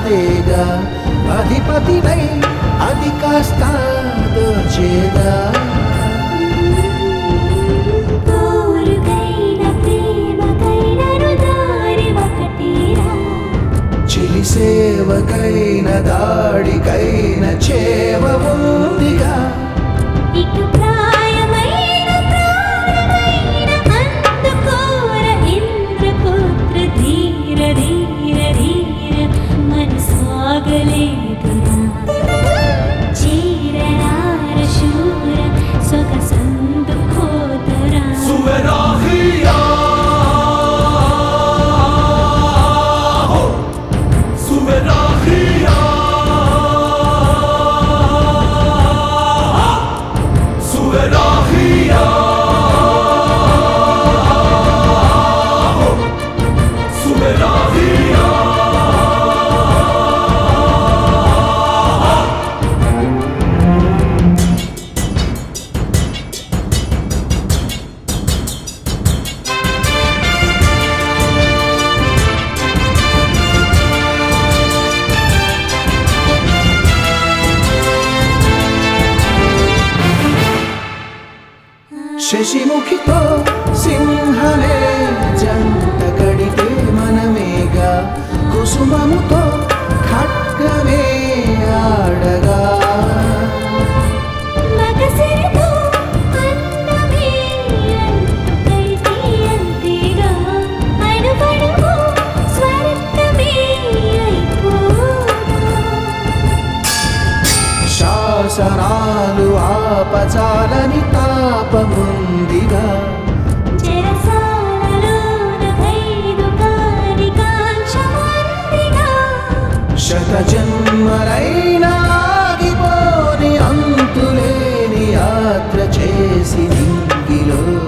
నాదేగా అధిపతినై అది కాస్త దోచేదా సేవకైన దాడికైన చేవ ఉందిగా ఇటు ప్రాయమైన ప్రాణమైన అందుకోర ఇంద్రపుత్ర ధీర ధీర ధీర మనసాగలేదురా చీరరార శూర సొగసందుకోదరా సువరాహియా శశిముఖితో సింహమే జంట కడితే మనమేగా కుసుమముతో ఖడ్గమే ఆడగా మగసిరితో అన్నమే అంతైతే అంతేగా అడుగడుగు స్వర్గమే అయిపోదా శాసనాలు ఆపచాలని తాపముందిగా చెరసాలలోన ఖైదు కాని కాంక్షముందిగా శతజన్మలైనా ఆగిపోని అంతులేని యాత్ర చేసి నింగిలో